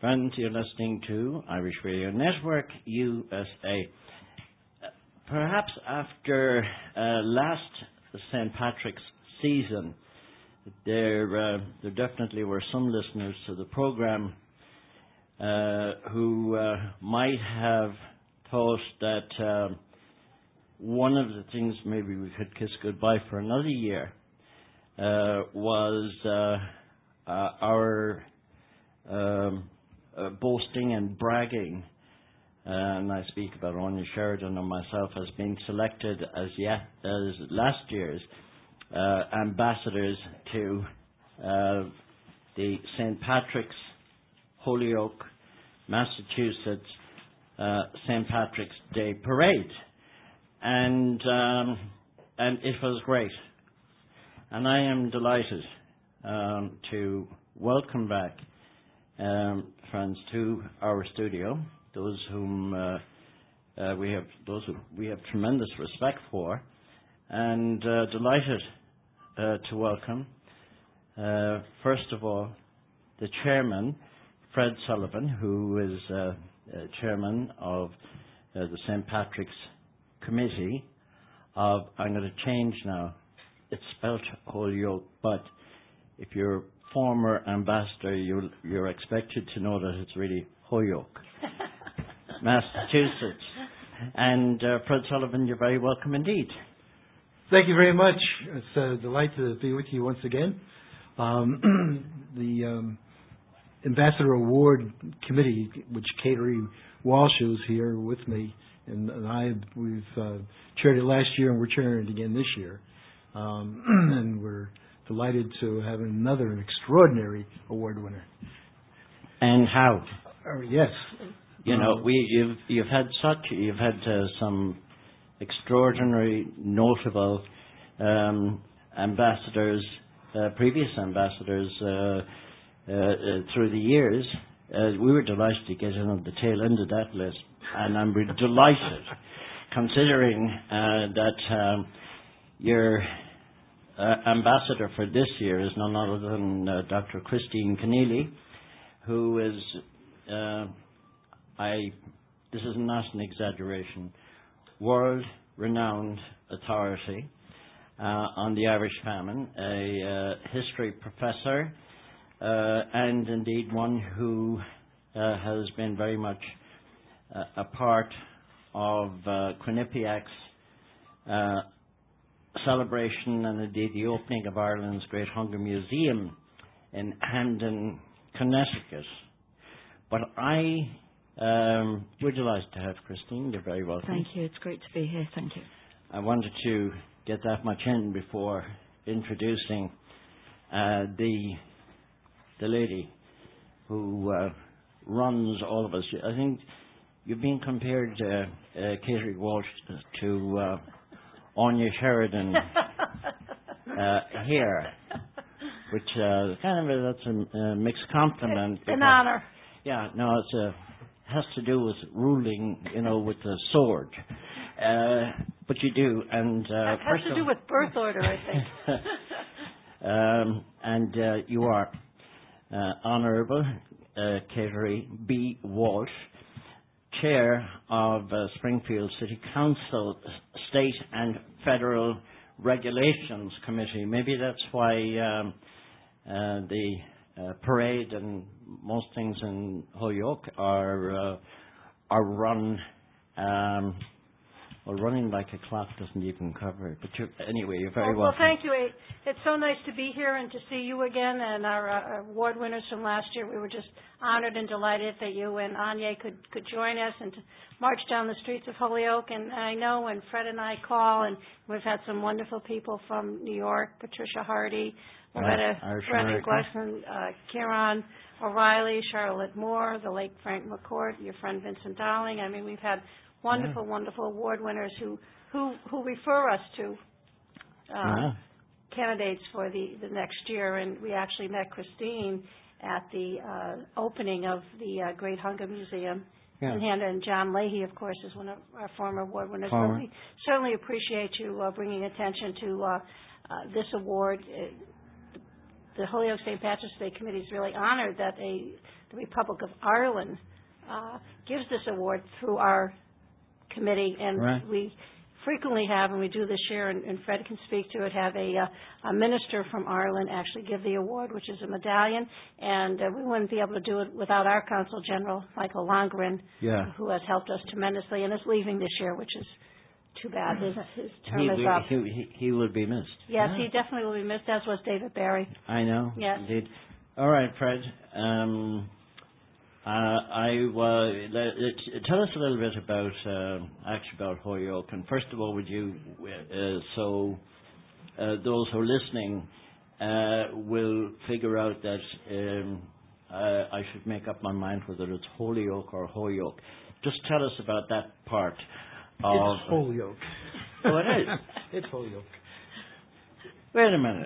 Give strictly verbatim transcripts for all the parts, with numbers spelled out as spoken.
Friends, you're listening to Irish Radio Network, U S A. Uh, perhaps after uh, last Saint Patrick's season, there, uh, there definitely were some listeners to the program uh, who uh, might have thought that uh, one of the things maybe we could kiss goodbye for another year uh, was uh, uh, our um, uh, boasting and bragging, uh, and I speak about Anya Sheridan and myself, as being selected as yet as last year's uh, ambassadors to uh, the Saint Patrick's Holyoke, Massachusetts uh, Saint Patrick's Day Parade, and um, and it was great, and I am delighted um, to welcome back um, friends to our studio, those whom uh, uh, we have those who we have tremendous respect for, and uh, delighted uh, to welcome uh, first of all the chairman, Fred Sullivan, who is uh, uh, chairman of uh, the Saint Patrick's Committee of, I'm going to change now, it's spelled Holyoke, but if you're former ambassador, you're, you're expected to know that it's really Holyoke, Massachusetts. And uh, Fred Sullivan, you're very welcome indeed. Thank you very much. It's a delight to be with you once again. Um, the um, Ambassador Award Committee, which Kateri Walsh is here with me, and, and I, we've uh, chaired it last year, and we're chairing it again this year. Um, and we're delighted to have another extraordinary award winner. And how? Uh, yes. You know, um, we you've you've had such you've had uh, some extraordinary, notable um, ambassadors, uh, previous ambassadors uh, uh, uh, through the years. Uh, we were delighted to get in at the tail end of that list, and I'm really delighted, considering uh, that um, your uh, ambassador for this year is none other than uh, Doctor Christine Keneally, who is, uh, I, this is not an exaggeration, world-renowned authority uh, on the Irish famine, a uh, history professor, uh, and indeed one who uh, has been very much uh, a part of uh, Quinnipiac's uh, celebration and indeed the opening of Ireland's Great Hunger Museum in Hamden, Connecticut. But I, um, we're delighted to have Christine. You're very welcome. Thank you. It's great to be here. Thank you. I wanted to get that much in before introducing uh, the the lady who uh, runs all of us. I think you've been compared, uh, uh, Kateri Walsh, to uh, Anya Sheridan uh, here, which uh, kind of a, that's a, a mixed compliment. It's an honor. Yeah, no, it's a has to do with ruling, you know, with the sword. Uh, but you do, and uh, it has to do with birth order, I think. um, and uh, you are uh, Honourable uh, Kateri B. Walsh, Chair of uh, Springfield City Council State and Federal Regulations Committee. Maybe that's why um, uh, the uh, parade and most things in Holyoke are uh, are run. Um, well, running like a clock doesn't even cover it. But you're, anyway, you're very well, welcome. Well, thank you. It's so nice to be here and to see you again and our, uh, our award winners from last year. We were just honored and delighted that you and Anya could, could join us and to march down the streets of Holyoke. And I know when Fred and I call, and we've had some wonderful people from New York, Patricia Hardy, Loretta Brennan Glesson, uh, Kieran O'Reilly, Charlotte Moore, the late Frank McCourt, your friend Vincent Darling. I mean, we've had wonderful, yeah. wonderful award winners who, who, who refer us to uh, yeah. candidates for the, the next year. And we actually met Christine at the uh, opening of the uh, Great Hunger Museum yeah. in Hamden. And John Leahy, of course, is one of our former award winners. But we certainly appreciate you uh, bringing attention to uh, uh, this award. Uh, the Holyoke Saint Patrick's Day Committee is really honored that a the Republic of Ireland uh, gives this award through our committee, and right. we frequently have, and we do this year, and, and Fred can speak to it, have a, uh, a minister from Ireland actually give the award, which is a medallion, and uh, we wouldn't be able to do it without our Consul General, Michael Longren, yeah. who has helped us tremendously and is leaving this year, which is too bad. His, his term he, is will, up. he, he, he will be missed. Yes, yeah. he definitely will be missed, as was David Barry. I know. Yes. Indeed. All right, Fred. Um, uh, I uh, tell us a little bit about uh, actually about Holyoke. And first of all, would you uh, so uh, those who are listening uh, will figure out that um, uh, I should make up my mind whether it's Holyoke or Holyoke. Just tell us about that part. Of It's Holyoke. Oh, it is. It's Holyoke. Wait a minute.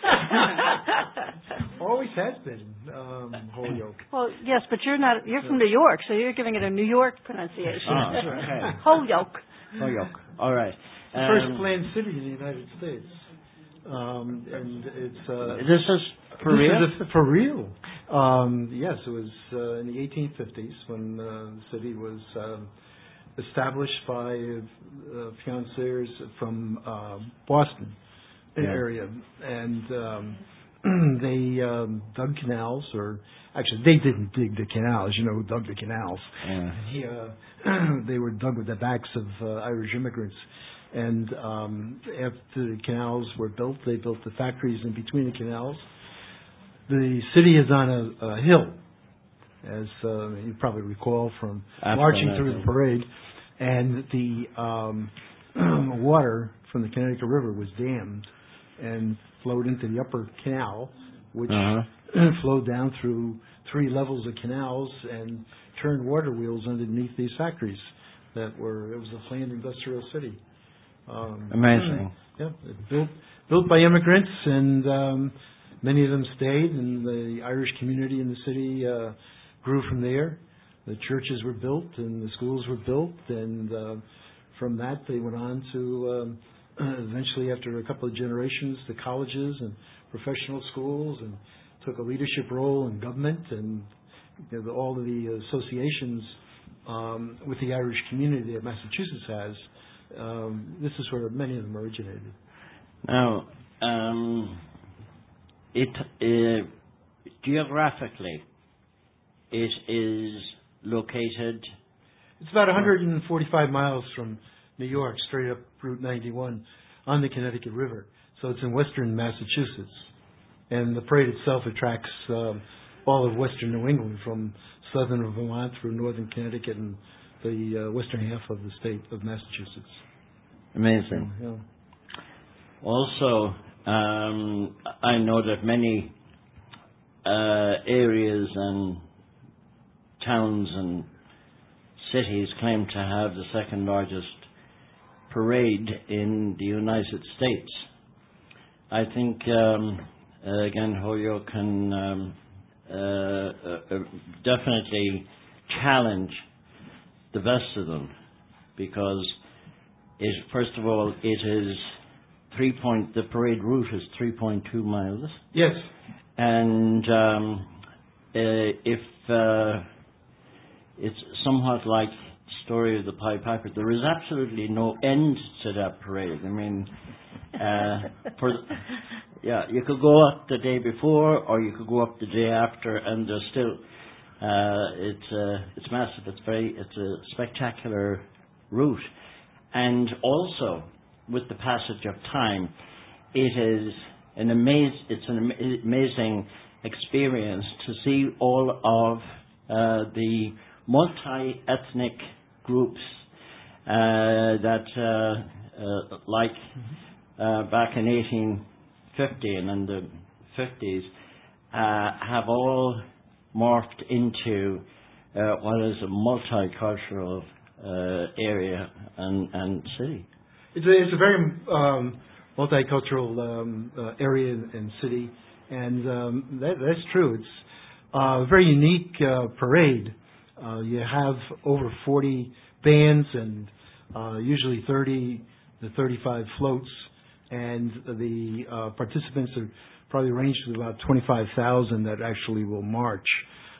Always has been um, Holyoke. Well, yes, but you're not. You're from New York, so you're giving it a New York pronunciation. Oh, okay. Holyoke. Holyoke. All right. The Um, first planned city in the United States, um, and it's uh, This is for this real? is a, for real. Um, yes, it was uh, in the eighteen fifties when uh, the city was um, established by uh, financiers from uh, Boston Yeah. area, and um, they um, dug canals, or actually they didn't dig the canals. You know who dug the canals? Yeah. He, uh, they were dug with the backs of uh, Irish immigrants. And um, after the canals were built, they built the factories in between the canals. The city is on a, a hill, as uh, you probably recall from Absolutely. marching through the parade. And the um, water from the Connecticut River was dammed and flowed into the upper canal, which Uh-huh. flowed down through three levels of canals and turned water wheels underneath these factories that were, it was a planned industrial city. Um, Amazing. Yeah, built built by immigrants, and um, many of them stayed, and the Irish community in the city uh, grew from there. The churches were built, and the schools were built, and uh, from that they went on to um, eventually, after a couple of generations, the colleges and professional schools, and took a leadership role in government, and you know, all of the associations um, with the Irish community that Massachusetts has. Um, this is where many of them originated. Now, um, it uh, geographically, it is located. It's about one hundred forty-five miles from New York, straight up Route ninety-one on the Connecticut River. So it's in western Massachusetts. And the parade itself attracts um, all of western New England, from southern Vermont through northern Connecticut and the uh, western half of the state of Massachusetts. Amazing. Yeah. Also, um, I know that many uh, areas and towns and cities claim to have the second largest parade in the United States. I think, um, uh, again, Holyoke can um, uh, uh, definitely challenge the best of them, because it, first of all, it is three point. The parade route is three point two miles. Yes. And um, uh, if uh, it's somewhat like the story of the Pied Piper, there is absolutely no end to that parade. I mean, uh, for yeah, you could go up the day before, or you could go up the day after, and there's still uh, it's uh, it's massive. It's very it's a spectacular route, and also with the passage of time, it is an amaz- It's an am- amazing experience to see all of uh, the multi-ethnic groups uh, that, uh, uh, like uh, back in eighteen fifty and in the fifties, uh, have all morphed into uh, what is a multicultural uh, area and, and city. It's a, it's a very um, multicultural um, uh, area and city, and um, that, that's true. It's uh, a very unique uh, parade. Uh, you have over forty bands and uh, usually thirty to thirty-five floats, and the uh, participants are probably ranged to about twenty-five thousand that actually will march.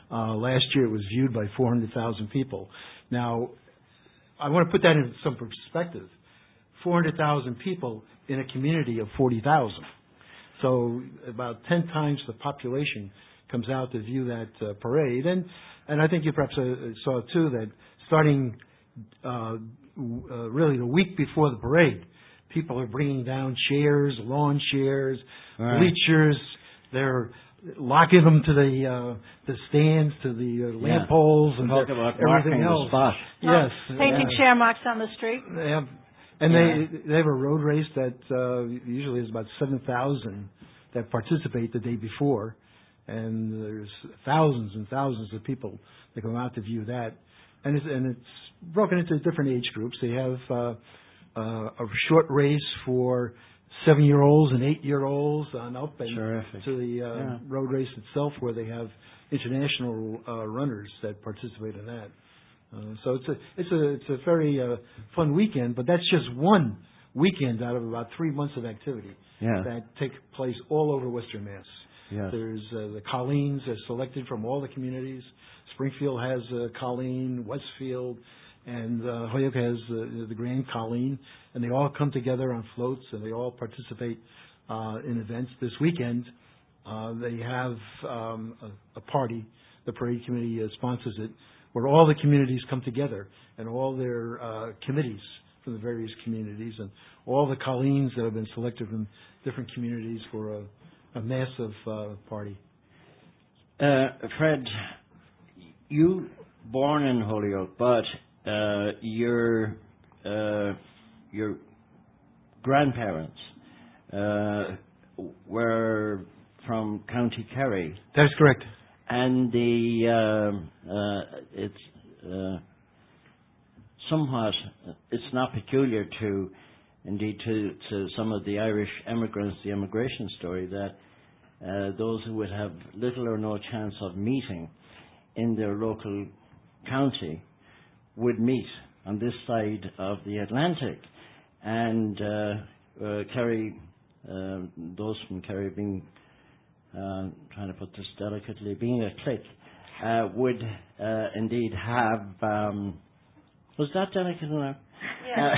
Uh, last year it was viewed by four hundred thousand people. Now, I want to put that in some perspective. four hundred thousand people in a community of forty thousand. So about ten times the population comes out to view that uh, parade. And, and I think you perhaps uh, saw too that starting uh, w- uh, really the week before the parade, people are bringing down chairs, lawn chairs, right. bleachers. They're locking them to the uh, the stands, to the uh, lamp yeah. poles, and Talk about everything marking else. the spot. Yes, Painting uh, chair marks on the street. they have, and Yeah. they they have a road race that uh, usually is about seven thousand that participate the day before, and there's thousands and thousands of people that come out to view that, and it's and it's broken into different age groups. They have uh, uh, a short race for seven-year-olds and eight-year-olds on up, and Terrific. to the uh, Yeah. road race itself, where they have international uh, runners that participate in that. Uh, so it's a it's a it's a very uh, fun weekend, but that's just one weekend out of about three months of activity Yeah. that take place all over Western Mass. Yes. There's uh, the Colleens are selected from all the communities. Springfield has uh, Colleen, Westfield, and uh, Holyoke has uh, the Grand Colleen, and they all come together on floats and they all participate uh, in events. This weekend, uh, they have um, a, a party. The parade committee uh, sponsors it, where all the communities come together and all their uh, committees from the various communities and all the Colleens that have been selected from different communities for a, a massive uh, party. Uh, Fred, you born in Holyoke, but uh, your uh, your grandparents uh, were from County Kerry, That is correct. and the um uh, it's uh, somewhat it's not peculiar to indeed to, to some of the Irish emigrants, the immigration story that uh, those who would have little or no chance of meeting in their local county would meet on this side of the Atlantic. And uh, uh, Kerry, uh, those from Kerry being, uh, trying to put this delicately, being a clique, uh, would uh, indeed have, um, was that delicate enough? Yeah.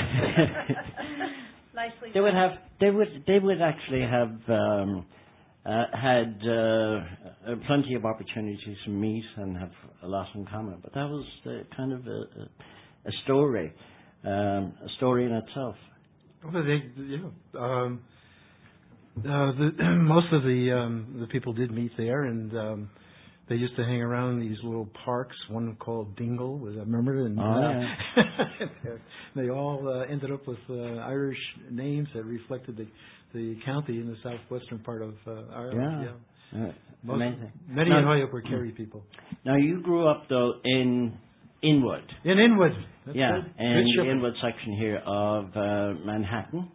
Nicely They would done. have, they would, they would actually have um, uh, had uh, uh, plenty of opportunities to meet and have a lot in common. But that was uh, kind of a, a, a story, um, a story in itself. Well, they, yeah, um, uh, the, most of the um, the people did meet there, and um, they used to hang around these little parks. One called Dingle, was I remember, and Oh, uh, they all uh, ended up with uh, Irish names that reflected the the county in the southwestern part of uh, Ireland. Yeah. Uh, Most, amazing. many Now- in Holyoke were Kerry people. Now, you grew up, though, in Inwood. In Inwood. That's yeah, good. in Good the shepherd. Inwood section here of uh, Manhattan.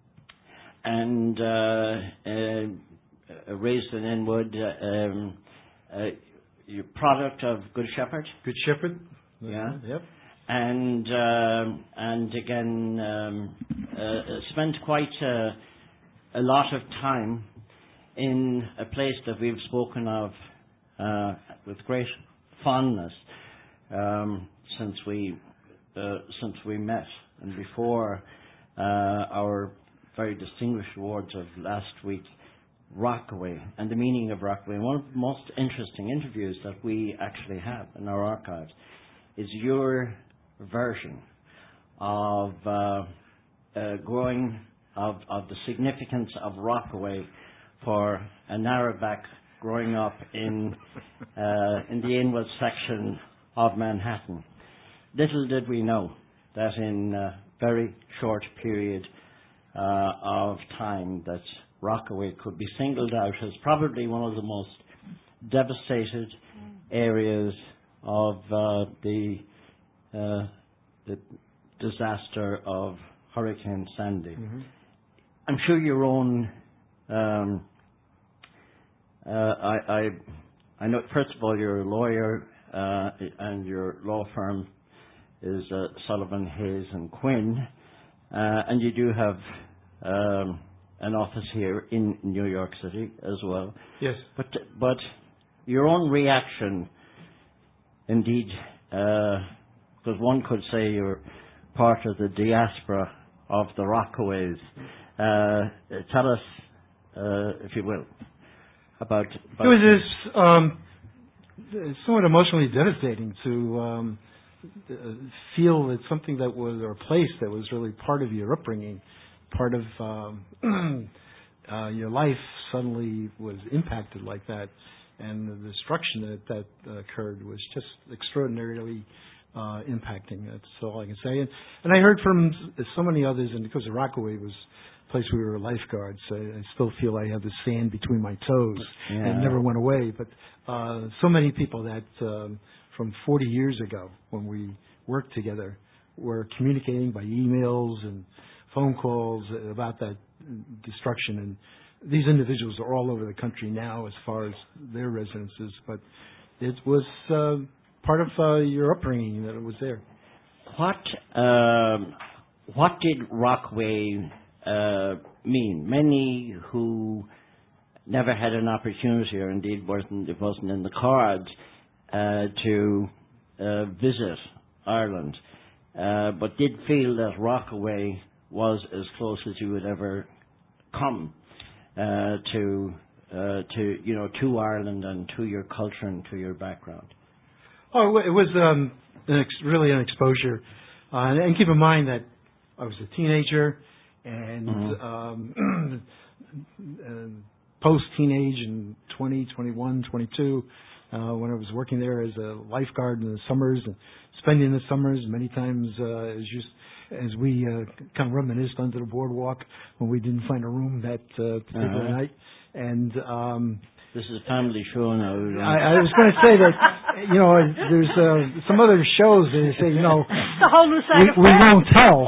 And uh, uh, raised in Inwood, uh, um, uh, you're product of Good Shepherd. Good Shepherd. Yeah. Yep. And um, and again, um, uh, spent quite a, a lot of time in a place that we've spoken of uh, with great fondness um, since we uh, since we met, and before uh, our very distinguished awards of last week, Rockaway, and the meaning of Rockaway. And one of the most interesting interviews that we actually have in our archives is your version of uh, uh, growing of, of the significance of Rockaway for a narrowback growing up in uh, in the Inwood section of Manhattan. Little did we know that in a very short period uh, of time that Rockaway could be singled out as probably one of the most devastated areas of uh, the uh, the disaster of Hurricane Sandy. Mm-hmm. I'm sure your own. Um, uh, I, I I know. First of all, you're a lawyer, uh, and your law firm is uh, Sullivan, Hayes and Quinn, uh, and you do have um, an office here in New York City as well. Yes. But but your own reaction indeed, because one could say you're part of the diaspora of the Rockaways. Uh, tell us, uh, if you will, about, about it was this, um, somewhat emotionally devastating to um, feel that something that was, or a place that was really part of your upbringing, part of um, uh, your life, suddenly was impacted like that, and the destruction that that uh, occurred was just extraordinarily uh, impacting. That's all I can say. And, and I heard from so many others, and because the Rockaway was a place where we were lifeguards, I, I still feel I have the sand between my toes, yeah. and it never went away. But uh, so many people that um, from forty years ago, when we worked together, were communicating by emails and phone calls about that destruction. And these individuals are all over the country now as far as their residences, but it was uh, part of uh, your upbringing that it was there. What um, what did Rockaway uh, mean? Many who never had an opportunity, or indeed wasn't it wasn't in the cards, uh, to uh, visit Ireland, uh, but did feel that Rockaway was as close as you would ever come uh, to uh, to you know to Ireland and to your culture and to your background. Oh, it was um, an ex- really an exposure, uh, and keep in mind that I was a teenager and Mm-hmm. um, uh, post-teenage in twenty, twenty-one, twenty-two, uh, when I was working there as a lifeguard in the summers and spending the summers many times uh, as you. As we uh, kind of reminisced under the boardwalk when we didn't find a room that uh, particular Uh-huh. night. And um, this is a family show now. I, I was going to say that, you know, there's uh, some other shows that say, you know, it's the whole new side of we, we Friends. won't tell.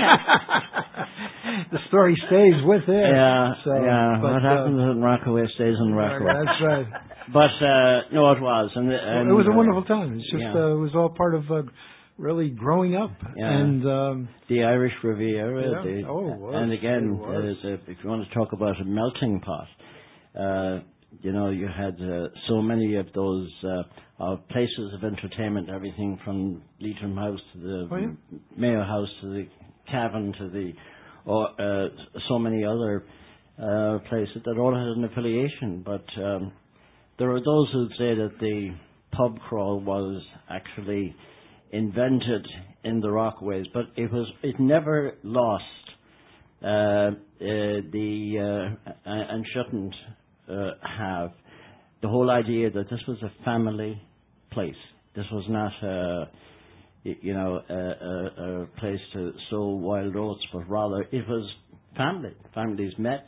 The story stays with it. Yeah, so, yeah. but, what uh, happens in Rockaway stays in Rockaway. That's right. But uh, no, it was, and, and it was a uh, wonderful time. It's just yeah. uh, it was all part of uh, really growing up. Yeah. And um, the Irish Riviera. Yeah. The, Oh, it was. and again, It was. uh, the, if you want to talk about a melting pot, uh, you know, you had uh, so many of those uh, uh, places of entertainment, everything from Leitrim House to the Oh, yeah. Mayo House to the Cavan to the, or uh, so many other uh, places that all had an affiliation. But um, there are those who say that the pub crawl was actually invented in the Rockaways, but it was it never lost uh, uh, the uh, and shouldn't uh, have the whole idea that this was a family place. This was not a you know a, a, a place to sow wild oats, but rather it was family. Families met,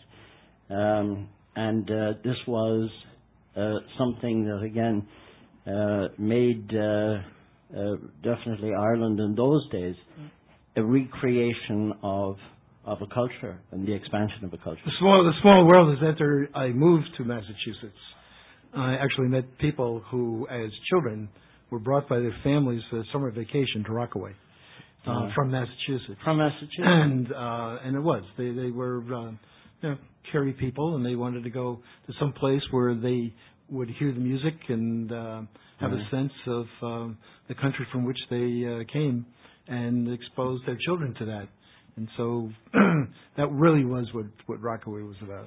um, and uh, this was uh, something that again uh, made. Uh, Uh, definitely Ireland in those days, a recreation of of a culture and the expansion of a culture. The small, the small world is that there, I moved to Massachusetts. I actually met people who, as children, were brought by their families for summer vacation to Rockaway uh, Yeah. from Massachusetts. From Massachusetts, And uh, and it was they they were uh, you know, Kerry people, and they wanted to go to some place where they would hear the music and uh, have Mhm. a sense of um, the country from which they uh, came, and expose their children to that. And so that really was what, what Rockaway was about.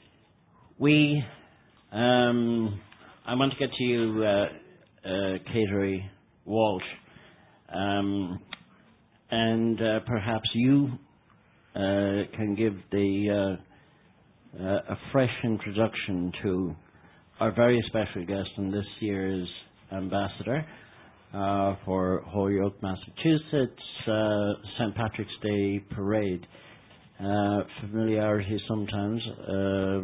we. Um, I want to get to you, uh, uh, Cateri Walsh, um, and uh, perhaps you uh, can give the uh, uh, a fresh introduction to our very special guest and this year's ambassador uh, for Holyoke, Massachusetts, uh, Saint Patrick's Day Parade. Uh, familiarity sometimes uh,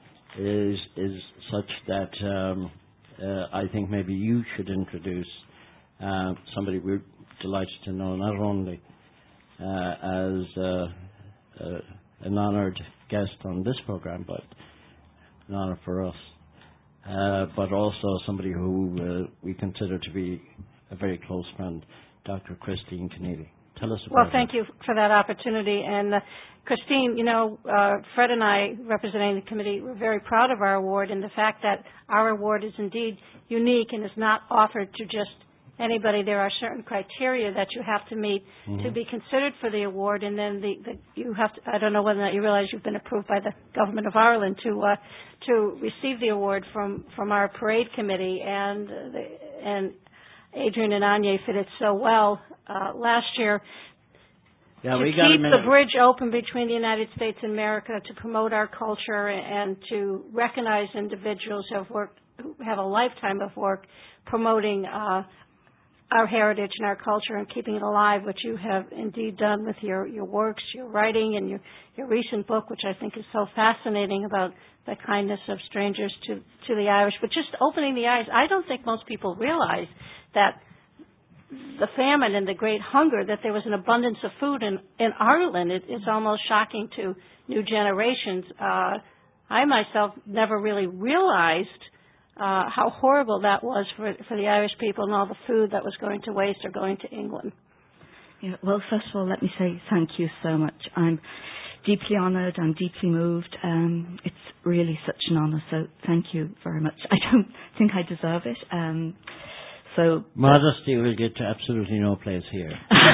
is is such that um, uh, I think maybe you should introduce uh, somebody we're delighted to know, not only uh, as uh, uh, an honoured guest on this program, but an honour for us. Uh, but also somebody who uh, we consider to be a very close friend, Doctor Christine Keneally. Tell us about Well, thank her. you for that opportunity. And uh, Christine, you know, uh, Fred and I, representing the committee, we're very proud of our award and the fact that our award is indeed unique and is not offered to just anybody, there are certain criteria that you have to meet mm-hmm. to be considered for the award, and then the, the you have to, I don't know whether or not you realize you've been approved by the government of Ireland to uh, to receive the award from, from our parade committee, and the, and Adrian and Anya fit it so well uh, last year. Yeah, to we keep got the bridge open between the United States and America, to promote our culture, and to recognize individuals who have worked, who have a lifetime of work promoting uh, our heritage and our culture and keeping it alive, which you have indeed done with your, your works, your writing, and your, your recent book, which I think is so fascinating about the kindness of strangers to, to the Irish. But just opening the eyes, I don't think most people realize that the famine and the great hunger, that there was an abundance of food in, in Ireland. It, it's almost shocking to new generations. Uh, I myself never really realized uh, how horrible that was for, for the Irish people, and all the food that was going to waste or going to England. Yeah, well, first of all, let me say thank you so much. I'm deeply honoured. I'm deeply moved. Um, it's really such an honour, so thank you very much. I don't think I deserve it. Um, So, Modesty will get to absolutely no place here.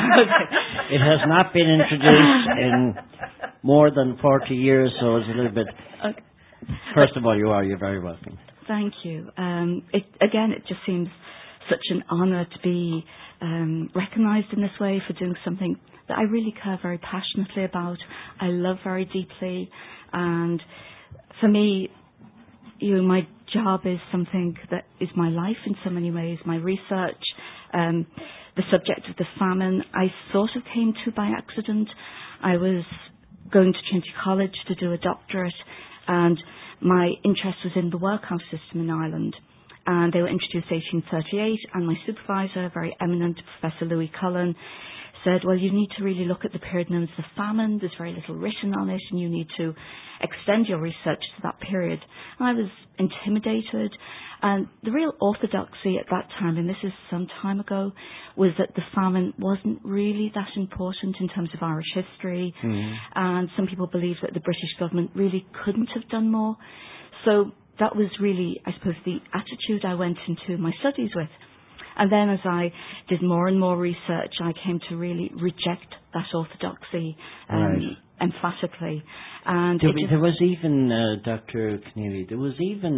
It has not been introduced in more than forty years, so it's a little bit... Okay. First of all, you are. You're very welcome. Thank you. Um, it, again, it just seems such an honour to be um, recognised in this way for doing something that I really care very passionately about, I love very deeply, and for me, you know, my job is something that is my life in so many ways. My research, um, the subject of the famine, I sort of came to by accident. I was going to Trinity College to do a doctorate, and my interest was in the workhouse system in Ireland. And they were introduced in eighteen thirty-eight, and my supervisor, very eminent Professor Louis Cullen, said, well, you need to really look at the period known as the famine. There's very little written on it, and you need to extend your research to that period. And I was intimidated. And the real orthodoxy at that time, and this is some time ago, was that the famine wasn't really that important in terms of Irish history. Mm. And some people believed that the British government really couldn't have done more. So that was really, I suppose, the attitude I went into my studies with. And then as I did more and more research, I came to really reject that orthodoxy um, right. emphatically. And there, it just there was even, uh, Doctor Keneally, there was even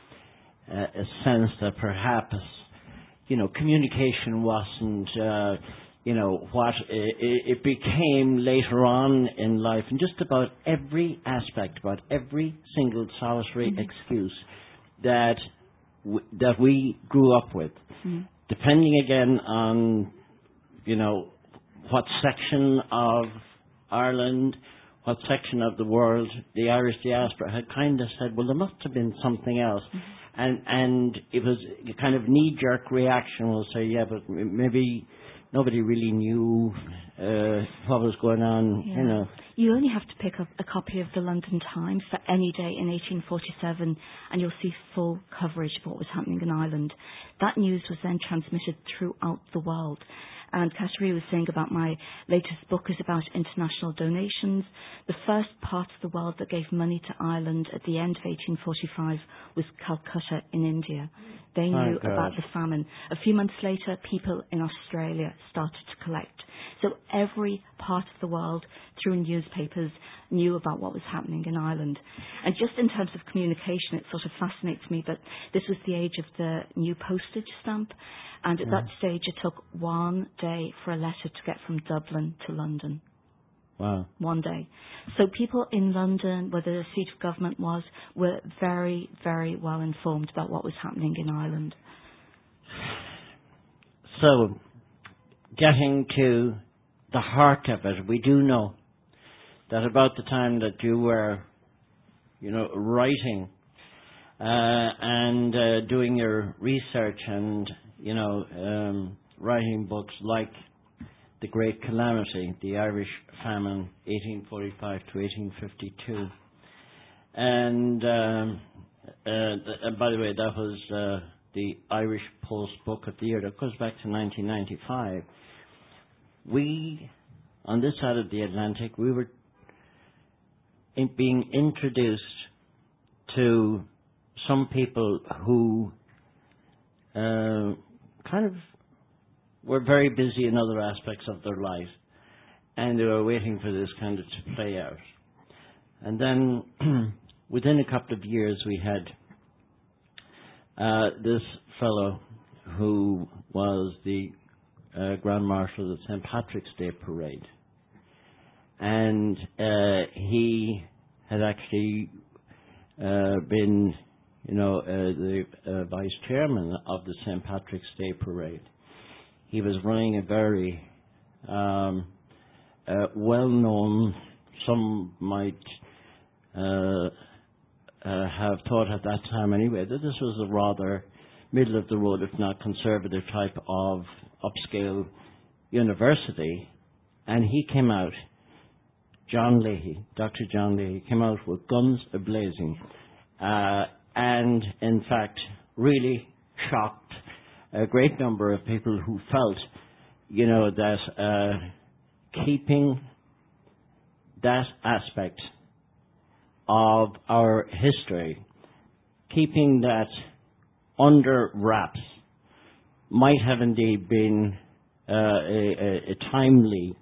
a, a sense that perhaps, you know, communication wasn't, uh, you know, what it, it became later on in life, and just about every aspect, about every single solitary mm-hmm. excuse that w- that we grew up with. Mm-hmm. Depending again on, you know, what section of Ireland, what section of the world the Irish diaspora had kind of said, well, there must have been something else. Mm-hmm. And and it was a kind of knee-jerk reaction. We'll say, yeah, but maybe nobody really knew uh, what was going on, yeah. you know. You only have to pick up a copy of the London Times for any day in eighteen forty-seven, and you'll see full coverage of what was happening in Ireland. That news was then transmitted throughout the world. And Katerina was saying about my latest book is about international donations. The first part of the world that gave money to Ireland at the end of eighteen forty-five was Calcutta in India. They knew oh, about the famine. A few months later, people in Australia started to collect. So every part of the world, through newspapers, knew about what was happening in Ireland. And just in terms of communication, it sort of fascinates me that this was the age of the new postage stamp. And at mm. that stage, it took one day for a letter to get from Dublin to London. Wow. One day. So people in London, where the seat of government was, were very, very well informed about what was happening in Ireland. So, getting to the heart of it, we do know that about the time that you were, you know, writing uh, and uh, doing your research and, you know, um, writing books like The Great Calamity, the Irish Famine, eighteen forty-five to eighteen fifty-two. And, um, uh, th- and by the way, that was uh, the Irish Post Book of the Year. That goes back to nineteen ninety-five. We, on this side of the Atlantic, we were in being introduced to some people who uh, kind of were very busy in other aspects of their life, and they were waiting for this kind of to play out. And then within a couple of years, we had uh, this fellow who was the uh, Grand Marshal of the Saint Patrick's Day Parade. And uh, he had actually uh, been, you know, uh, the uh, vice chairman of the Saint Patrick's Day Parade. He was running a very um, uh, well-known, some might uh, uh, have thought at that time anyway, that this was a rather middle-of-the-road, if not conservative type of upscale university. And he came out, John Leahy, Doctor John Leahy, came out with guns a-blazing, uh, and in fact really shocked a great number of people who felt, you know, that uh, keeping that aspect of our history, keeping that under wraps, might have indeed been uh, a, a, a timely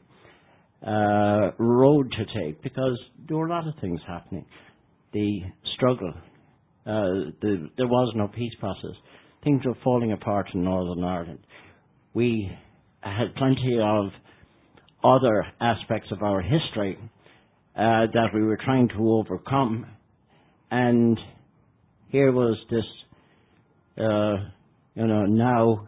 uh, road to take, because there were a lot of things happening. The struggle, uh, the, there was no peace process. Things were falling apart in Northern Ireland. We had plenty of other aspects of our history uh, that we were trying to overcome, and here was this, uh, you know, now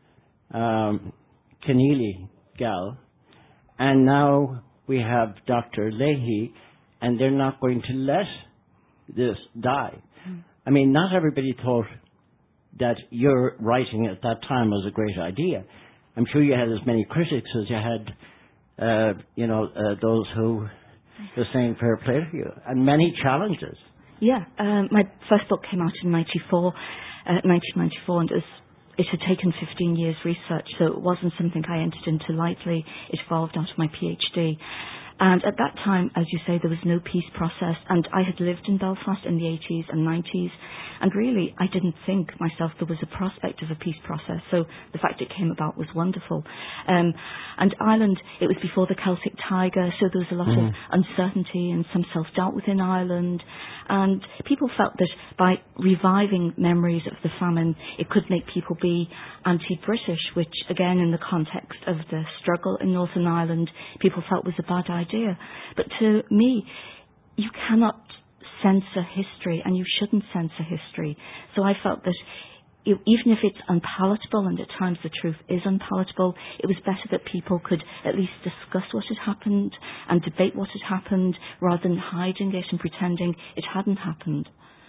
um, Keneally gal, and now we have Doctor Leahy, and they're not going to let this die. Mm. I mean, not everybody thought that your writing at that time was a great idea. I'm sure you had as many critics as you had, uh, you know, uh, those who were saying fair play to you, and many challenges. Yeah, um, my first book came out in ninety-four, uh, nineteen ninety-four, and it, was, it had taken fifteen years research, so it wasn't something I entered into lightly. It evolved out of my PhD. And at that time, as you say, there was no peace process, and I had lived in Belfast in the eighties and nineties, and really I didn't think myself there was a prospect of a peace process, so the fact it came about was wonderful. Um, and Ireland, it was before the Celtic Tiger, so there was a lot mm. of uncertainty and some self-doubt within Ireland, and people felt that by reviving memories of the famine, it could make people be anti-British, which again in the context of the struggle in Northern Ireland, people felt was a bad idea. But to me, you cannot censor history, and you shouldn't censor history. So I felt that it, even if it's unpalatable, and at times the truth is unpalatable, it was better that people could at least discuss what had happened and debate what had happened, rather than hiding it and pretending it hadn't happened.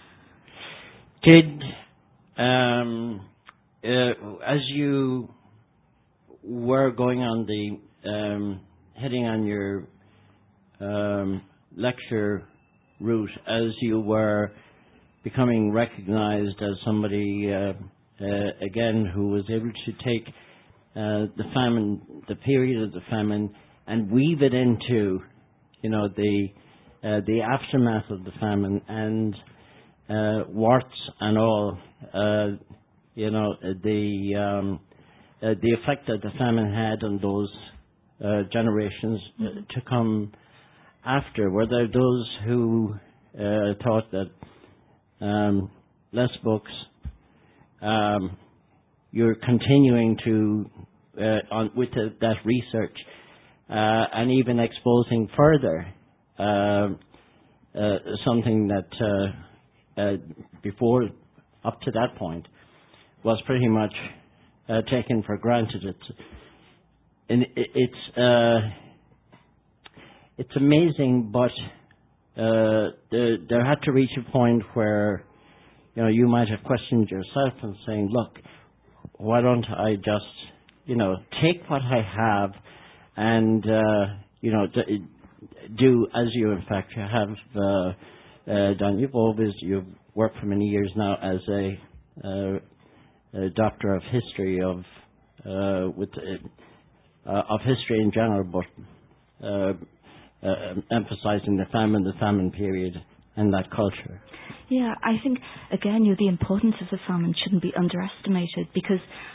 Did, um, uh, as you were going on the, um, heading on your um, lecture route, as you were becoming recognized as somebody, uh, uh, again, who was able to take uh, the famine, the period of the famine, and weave it into, you know, the uh, the aftermath of the famine and uh, warts and all, uh, you know, the um, uh, the effect that the famine had on those uh, generations uh, to come after. Were there those who uh, thought that um, less books, um, you're continuing to uh, on with the, that research uh, and even exposing further uh, uh, something that uh, uh, before up to that point was pretty much uh, taken for granted. It's and it, it's uh, it's amazing, but uh, there, there had to reach a point where, you know, you might have questioned yourself and saying, look, why don't I just, you know, take what I have and, uh, you know, d- do as you, in fact, have uh, uh, done. You've always, you've worked for many years now as a, uh, a doctor of history of, uh, with, uh, of history in general, but uh, uh, emphasizing the famine, the famine period, and that culture. Yeah, I think, again, you know, the importance of the famine shouldn't be underestimated, because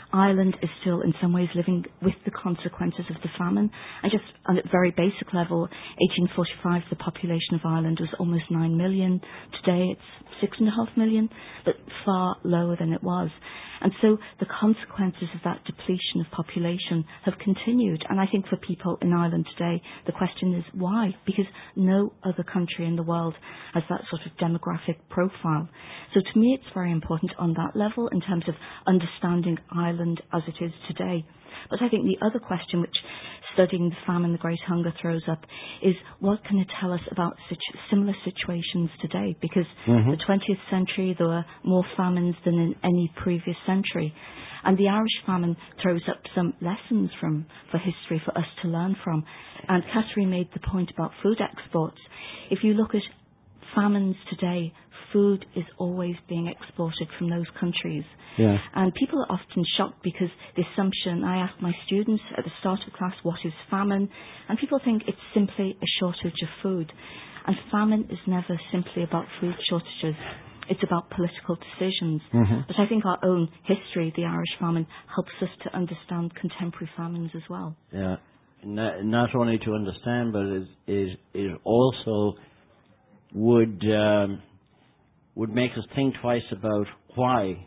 Ireland is still in some ways living with the consequences of the famine. And just on a very basic level, eighteen forty-five, the population of Ireland was almost nine million. Today it's six and a half million, but far lower than it was. And so the consequences of that depletion of population have continued. And I think for people in Ireland today, the question is why? Because no other country in the world has that sort of demographic profile. So to me, it's very important on that level in terms of understanding Ireland as it is today. But I think the other question which studying the famine, the Great Hunger throws up is what can it tell us about situ- similar situations today? Because mm-hmm. the twentieth century, there were more famines than in any previous century. And the Irish famine throws up some lessons from for history for us to learn from. And Catherine made the point about food exports. If you look at famines today, food is always being exported from those countries. Yeah. And people are often shocked because the assumption, I ask my students at the start of class, what is famine? And people think it's simply a shortage of food. And famine is never simply about food shortages. It's about political decisions. Mm-hmm. But I think our own history, the Irish famine, helps us to understand contemporary famines as well. Yeah. Not, not only to understand, but it, it, it also would um, would make us think twice about why.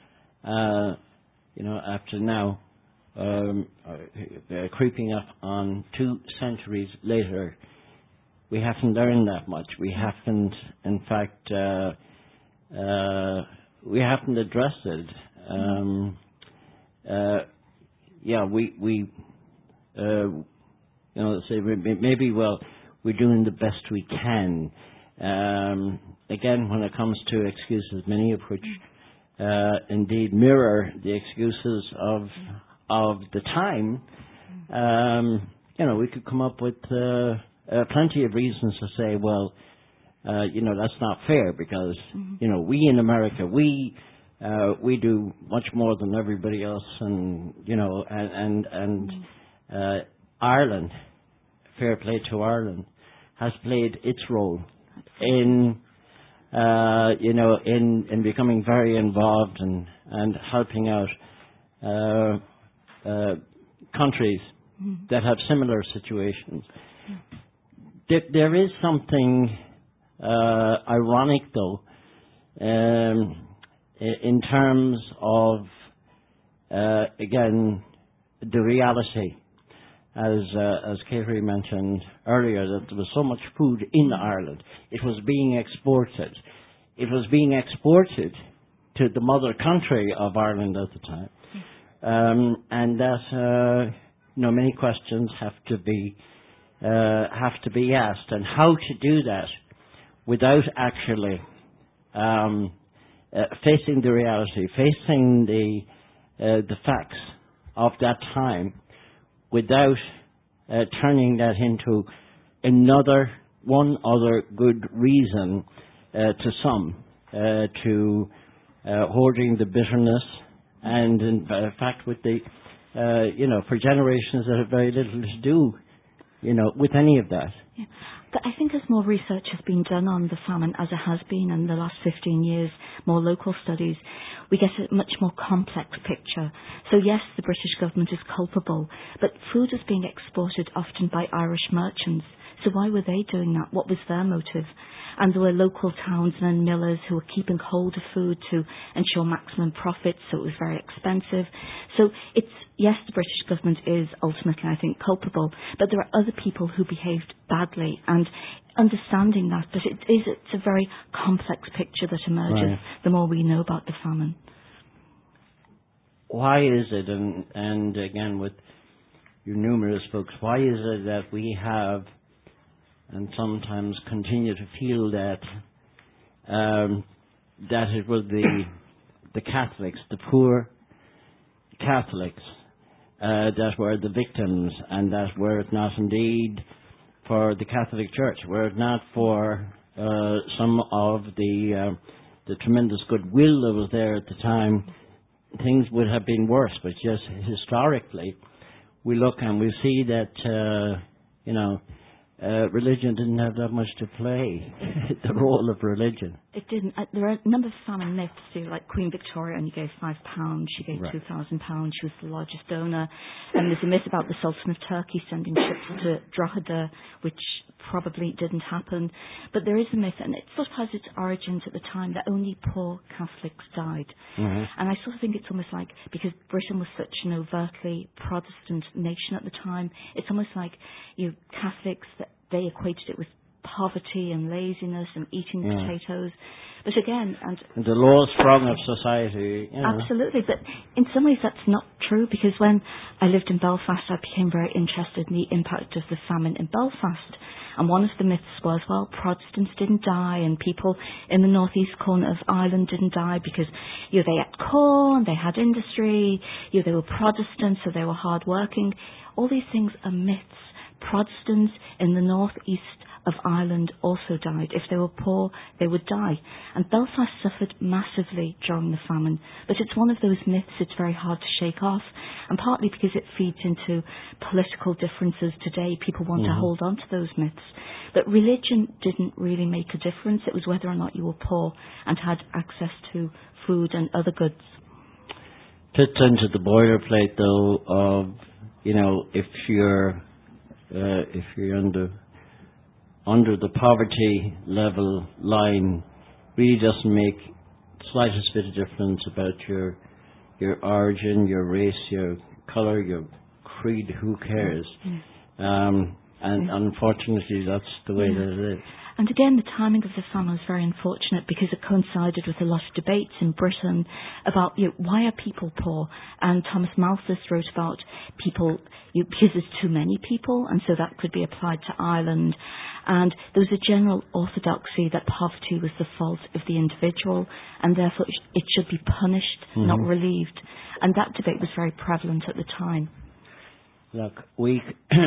Uh, you know, after now, um, uh, creeping up on two centuries later, we haven't learned that much. We haven't, in fact, uh, uh, we haven't addressed it. Um, uh, yeah, we, we, uh, you know, say maybe, well, we're doing the best we can. Um, again, when it comes to excuses, many of which Uh, indeed mirror the excuses of of the time. Um, you know, we could come up with uh, uh, plenty of reasons to say, well, uh, you know, that's not fair because mm-hmm. you know we in America we uh, we do much more than everybody else, and you know, and and, and mm-hmm. uh, Ireland, fair play to Ireland, has played its role in. Uh, you know, in, in becoming very involved and, and helping out uh, uh, countries mm. that have similar situations. Mm. There, there is something uh, ironic, though, um, in terms of, uh, again, the reality. As uh, as Katie mentioned earlier, that there was so much food in Ireland. It was being exported. It was being exported to the mother country of Ireland at the time. Um, and that, uh, you know, many questions have to be uh, have to be asked. And how to do that without actually um, uh, facing the reality, facing the uh, the facts of that time, without uh, turning that into another, one other good reason uh, to some uh, to uh, hoarding the bitterness, and in fact, with the, uh, you know, for generations that have very little to do, you know, with any of that. Yeah. But I think as more research has been done on the famine, as it has been in the last fifteen years, more local studies, we get a much more complex picture. So yes, the British government is culpable, but food is being exported often by Irish merchants. So why were they doing that? What was their motive? And there were local townsmen, millers who were keeping hold of food to ensure maximum profits, so it was very expensive. So it's, yes, the British government is ultimately, I think, culpable, but there are other people who behaved badly, and understanding that, but it is, it's a very complex picture that emerges right. the more we know about the famine. Why is it, and, and again with your numerous books, why is it that we have and sometimes continue to feel that um, that it was the the Catholics, the poor Catholics, uh, that were the victims, and that were it not indeed for the Catholic Church, were it not for uh, some of the uh, the tremendous goodwill that was there at the time, things would have been worse. But just historically, we look and we see that uh, you know. uh, religion didn't have that much to play, the role of religion. It didn't. Uh, there are a number of famine myths too, like Queen Victoria only gave five pounds, she gave Right. two thousand pounds, she was the largest donor. And there's a myth about the Sultan of Turkey sending ships to Drogheda, which probably didn't happen. But there is a myth, and it sort of has its origins at the time, that only poor Catholics died. Mm-hmm. And I sort of think it's almost like, because Britain was such an overtly Protestant nation at the time, it's almost like you know, Catholics, that they equated it with poverty and laziness and eating Yeah. potatoes. But again, and And the lowest rung of society. You know. absolutely, but in some ways that's not true, because when I lived in Belfast, I became very interested in the impact of the famine in Belfast. And one of the myths was, well, Protestants didn't die, and people in the northeast corner of Ireland didn't die because, you know, they had corn, they had industry, you know, they were Protestants, so they were hardworking. All these things are myths. Protestants in the northeast of Ireland also died. If they were poor, they would die. And Belfast suffered massively during the famine. But it's one of those myths it's very hard to shake off. And partly because it feeds into political differences today. People want Mm-hmm. to hold on to those myths. But religion didn't really make a difference. It was whether or not you were poor and had access to food and other goods. Fits into the boilerplate, though, of, you know, if you're uh, if you're under under the poverty level line, really doesn't make the slightest bit of difference about your your origin, your race, your colour, your creed. Who cares? Mm. Um, and Yeah. unfortunately, that's the way Yeah. that it is. And again, the timing of the famine was very unfortunate because it coincided with a lot of debates in Britain about, you know, why are people poor? And Thomas Malthus wrote about people, you know, because there's too many people, and so that could be applied to Ireland. And there was a general orthodoxy that poverty was the fault of the individual, and therefore it sh- it should be punished, Mhm. not relieved. And that debate was very prevalent at the time. Look, we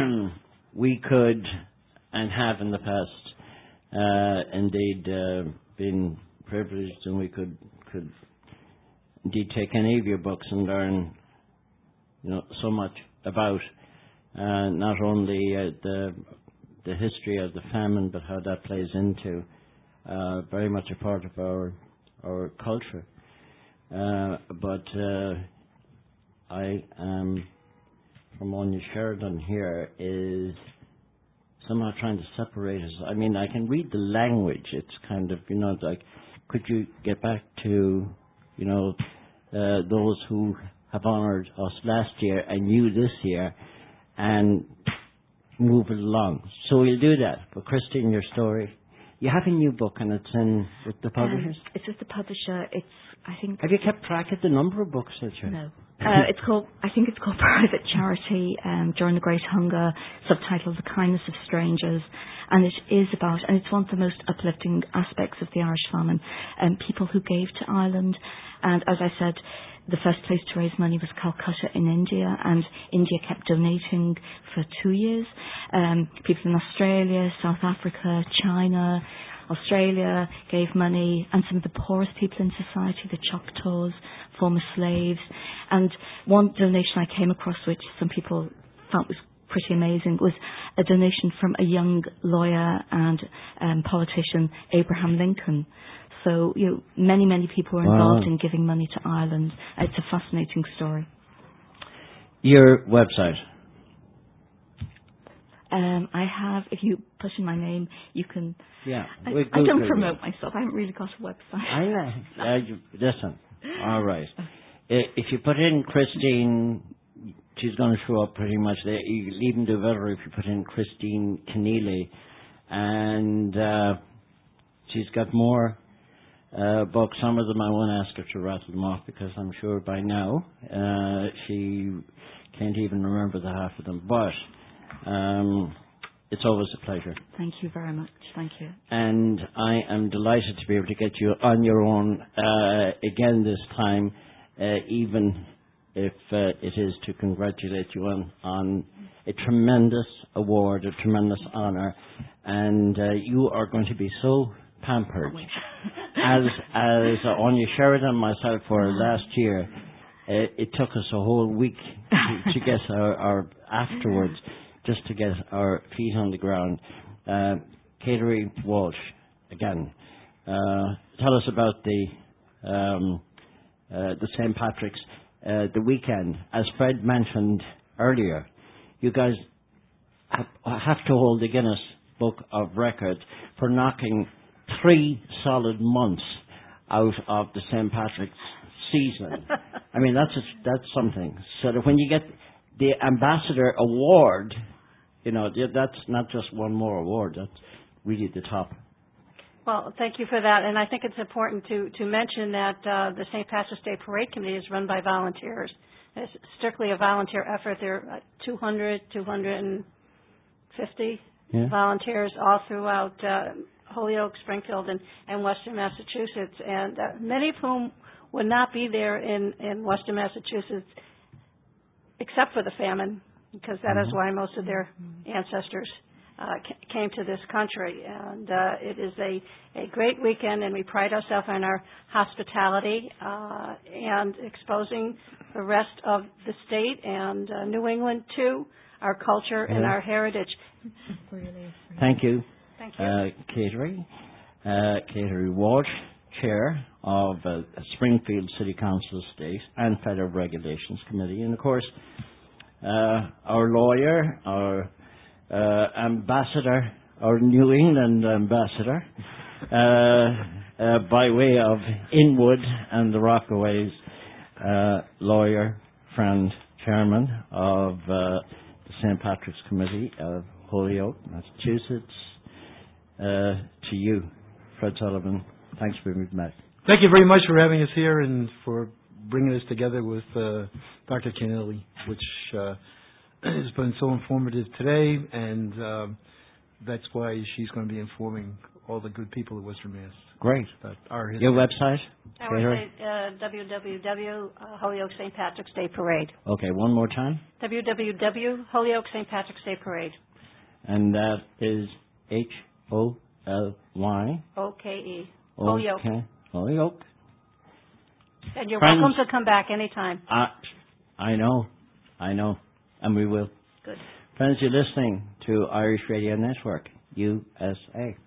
we could and have in the past uh, indeed uh, been privileged, and we could could indeed take any of your books and learn, you know, so much about uh, not only uh, the the history of the famine, but how that plays into uh, very much a part of our our culture. Uh, but uh, I am from Anya Sheridan here is somehow trying to separate us. I mean, I can read the language. It's kind of, you know, like, could you get back to, you know, uh, those who have honoured us last year and you this year, and move it along. So we'll do that. But Christine, your story, you have a new book and it's in with the publishers? Um, it's with the publisher. It's, I think... Have you kept track of the number of books that you No. Uh, it's called, I think it's called Private Charity um, During the Great Hunger, subtitled The Kindness of Strangers. And it is about, and it's one of the most uplifting aspects of the Irish famine, um, people who gave to Ireland. And as I said, the first place to raise money was Calcutta in India, and India kept donating for two years. Um, people in Australia, South Africa, China, Australia gave money, and some of the poorest people in society, the Choctaws, former slaves. And one donation I came across, which some people felt was pretty amazing, was a donation from a young lawyer and um, politician, Abraham Lincoln. So, you know, many, many people were involved Wow. in giving money to Ireland. It's a fascinating story. Your website. Um, I have, if you put in my name, you can... Yeah. I, we I don't Google promote it. myself. I haven't really got a website. I know. Uh, you, listen. All right. I- If you put in Christine, she's going to show up pretty much there. You'll even do better if you put in Christine Keneally. And uh, she's got more uh, books. Some of them I won't ask her to rattle them off because I'm sure by now uh, she can't even remember the half of them. But um, it's always a pleasure. Thank you very much. Thank you. And I am delighted to be able to get you on your own uh, again this time, uh, even if uh, it is to congratulate you on, on a tremendous award, a tremendous honour, and uh, you are going to be so pampered. as as uh, Anya Sheridan and myself were last year, uh, it took us a whole week to, to get our, our afterwards, just to get our feet on the ground. Uh, Cateri Walsh, again, uh, tell us about the um, uh, the Saint Patrick's, uh, the weekend. As Fred mentioned earlier, you guys have, have to hold the Guinness Book of Records for knocking three solid months out of the Saint Patrick's season. I mean, that's a, that's something. So that when you get the Ambassador Award, you know, that's not just one more award. That's really the top. Well, thank you for that. And I think it's important to, to mention that uh, the Saint Patrick's Day Parade Committee is run by volunteers. It's strictly a volunteer effort. There are two hundred, two hundred fifty yeah. volunteers all throughout uh, Holyoke, Springfield, and, and Western Massachusetts, and uh, many of whom would not be there in, in Western Massachusetts except for the famine, because that mm-hmm. is why most of their ancestors uh, c- came to this country. And uh, it is a, a great weekend, and we pride ourselves on our hospitality uh, and exposing the rest of the state and uh, New England to our culture mm-hmm. and our heritage. Thank you. Thank you. Uh, Cateri, uh, Cateri Walsh, Chair of uh, Springfield City Council State and Federal Regulations Committee, and of course uh, our lawyer, our uh, ambassador, our New England ambassador, uh, uh, by way of Inwood and the Rockaways, uh, lawyer, friend, chairman of uh, the Saint Patrick's Committee of Holyoke, Massachusetts. Uh, to you, Fred Sullivan. Thanks for being met. Thank you very much for having us here and for bringing us together with uh, Doctor Keneally, which uh, has been so informative today, and uh, that's why she's going to be informing all the good people of Western Mass. Great. About our history. Your website? Our website, uh, w w w dot Holyoke Saint Patrick's Day Parade. Okay, one more time. w w w dot Holyoke Saint Patrick's Day Parade. And that is H O L Y O K E. Holyoke. Holyoke. And you're Friends, welcome to come back anytime. Uh, I know. I know. And we will. Good. Friends, you're listening to Irish Radio Network, U S A.